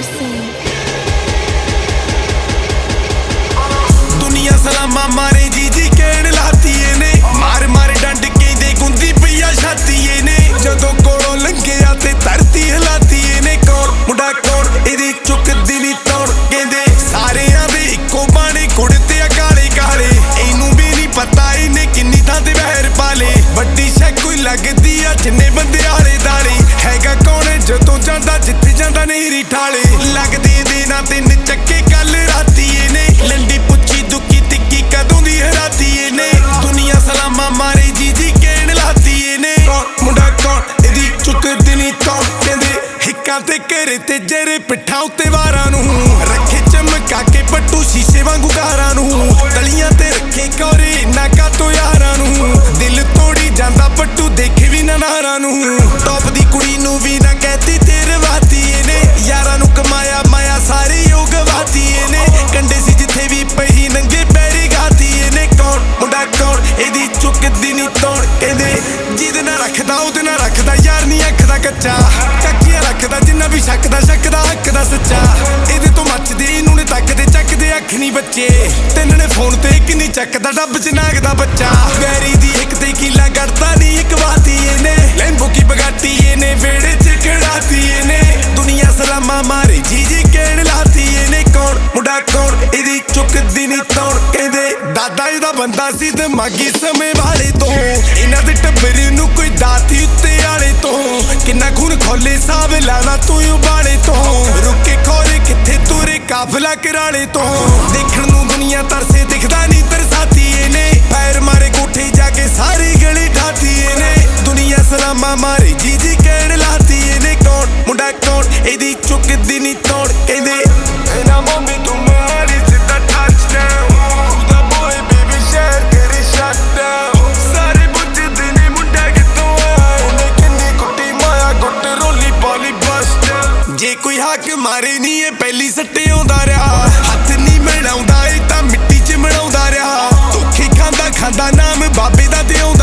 दुनिया सलामा मारे जी जी कहण लाती ने मार मार डंड कहंदे गुंदी पईया छाती ने जदों कोलों लंघिया ते धरती हिलाती ने कौन मुंडा कौन इहदी चुकदी नी तौण कहंदे सारियां दे इक्को बाणे कुड़ते काले काले इनू भी नहीं पता इन्हें किन्नी थां ते वैर पाले वड्डी शै कोई लगदी आ जिन्ने बंदे आले दाले हैगा कौन जदों जांदा जिथे जांदा नहीं ठाले लगदे देना तिन चक्के कल राती ने लंडी पुच्छी दुखी तिक्की कदों दी हराती ने दुनिया सलामा मारे जी जी कहण लाती ने कौन मुंडा कौन इहदी चुकदी नी तौण कहंदे हिक्कां ते घेरे ते जेरे पिट्ठां उत्ते वारां नूं रखे चमका के पट्टू शीशे वांगू कारां नूं तलियां ते रखे कौरे नाका तो यारां नूं दिल तोड़ी जांदा पट्टू देखे भी ना नारां नूं टॉप दी कुड़ी नूं भी ना कहती तेरे वाती ने यारां नूं कमाया माया सारी योग वाती ने कंडे सी जिथे भी पही नंगे पैरी गाती ने कौन मुंडा कौन इहदी चुकदी नी तौण कहंदे जिहदे नाल रखदा ओहदे नाल रखदा यार नी अख दा कच्चा चाकियां रखदा जिन्ना भी शकदा हक दा सच्चा इहदे तो मचदे इनू ने तकदे चकदे अख नी बच्चे तिन्न ने फोन ते किन्नी चकदा डब च नाग दा बच्चा वैरी दी एक ते कीला गड़दा नी एक वाती ने लैंबो की बगाती ने वेड़े च खड़ाती ने दुनिया सलामा मारे जी जी कहण लाती ने कौन मुंडा कौन इहदी चुकदी नी तौण कहंदे दादा इहदा बंदा सी दिमागी समय वाले तो इन्हां दे टब्बरे नूं कोई दाती उत्ते आले तो किन्ना खून खोले साहब लाना तू उबाले तो रुके खोरे किथे तुरे काफला कराले तो देखण नूं दुनिया तरसे दिखदा नी तरसाती ने पैर मारे कोठे जाके सारी गली ढाती ने दुनिया सलामा मारे जी जी कहण लाती ने कौन मुंडा कौन इहदी चुकदी नी तौण कहंदे ना मम्मी तू मारी सिद्धा touchdown the boy baby share तेरी shutdown सारे बुझदे ने मुंडा कितों आए ने किन्नी कुट्टी माया गुट रोली पाली बस्ट जे कोई हक मारे नी ये पहली सट्टे आउंदा रहा हथ नी मिलाउंदा ए तां मिट्टी च मिलाउंदा रहा धोखे खांदा खांदा नाम बाबे दा ते आउंदा